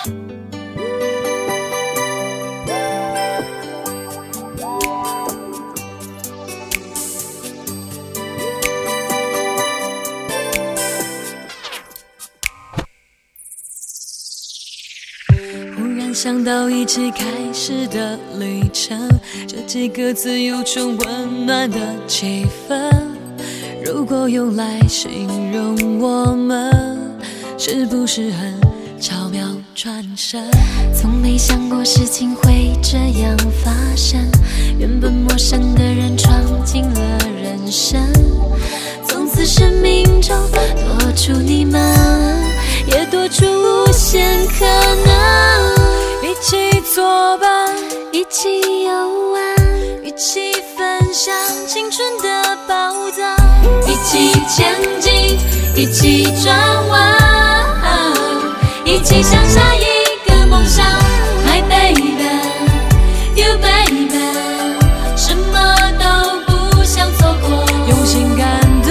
想到一起开始的旅程，这几个字有种温暖的气氛。如果用来形容我们，是不是很巧妙转身？ 从没想过事情会这样发生，原本陌生的人闯进了人生，从此生命中多出你们，也多出无限可能。 一起作伴， 一起游玩， 一起分享青春的宝藏， 一起前进，一起转弯，一起向下一个梦想。My baby, you baby， 什么都不想错过， 用心感动，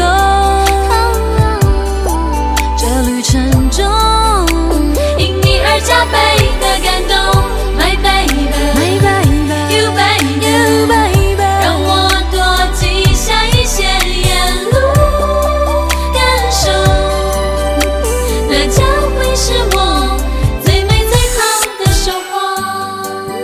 这旅程中因你而加倍的感动。My baby, My baby, you baby， you baby， 让我多记下一些沿路感受，那将会是我最美最好的收获。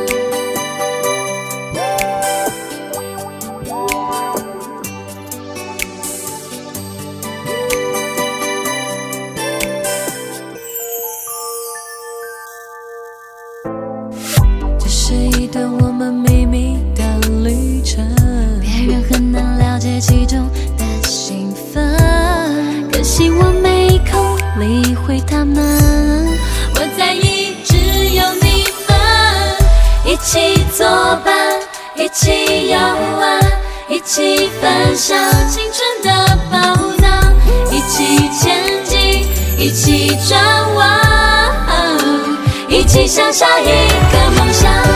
这是一段我们秘密的旅程， 别人很难了解其中的兴奋，可惜我没空理会他们，我在意只有你们。一起作伴，一起游玩，一起分享青春的宝藏，一起前进，一起转弯，一起向下一个梦想。